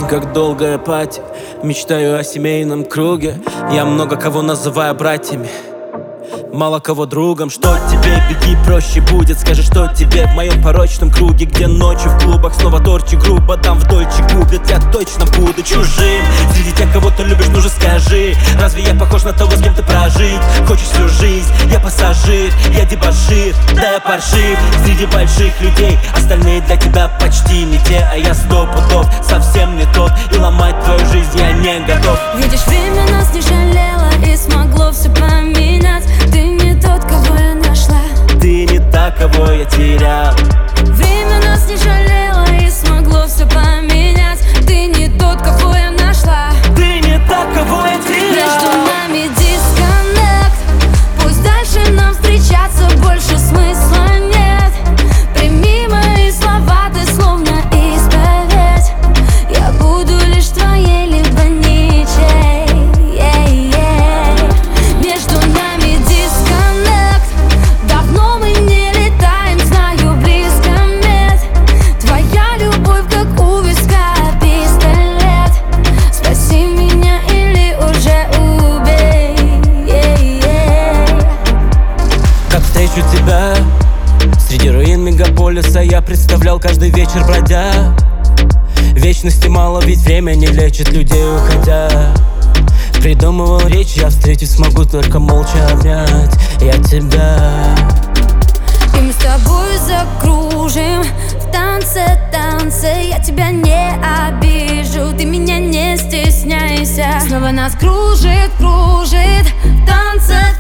как долгая пати. Мечтаю о семейном круге. Я много кого называю братьями, мало кого другом. Что тебе, беги, проще будет. Скажи, что тебе в моем порочном круге, где ночью в клубах снова торчи грубо там в дольче губят. Я точно буду чужим среди тех, кого ты любишь, ну же скажи, разве я похож на того, с кем ты прожить хочешь всю жизнь? Я пассажир, я дебошир, да я паршив среди больших людей. Остальные для тебя почти не те, а я 100 пудов совсем не тот. И ломать твою жизнь я не готов. Видишь, время нас не жалело и смогло все поменять. Ты не тот, кого я нашла, ты не та, кого я терял. Время нас не жалело и смогло все поменять. Ты не тот, кого я нашла, ты не та, кого я терял. Между нами дисконнект, пусть дальше нам встречаться больше смысла нет. Прими мои слова, ты словно исповедь. Я буду лишь твоей, либо ничей. Между нами дисконнект, давно мы не летаем, знаю, близко нет. Твоя любовь как у виска пистолет. Спаси меня или уже убей. Как встречу тебя среди руин мегаполиса, я представлял каждый вечер бродя. Вечности мало, ведь время не лечит людей, уходя. Придумывал речь, я встретить смогу только молча обнять я тебя. И мы с тобой закружим в танце, я тебя не обижу, ты меня не стесняйся. Снова нас кружит в танце.